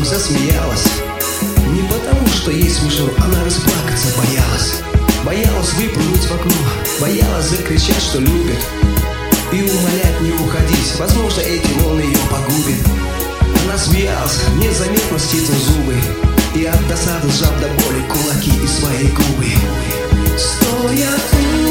засмеялась. Не потому, что ей смешно, она расплакаться боялась. Боялась выпрыгнуть в окно, боялась закричать, что любит, и умолять не уходить. Возможно, эти волны ее погубят. Она смеялась, незаметно стиснув зубы, и от досады сжав до боли кулаки и свои губы. Стоя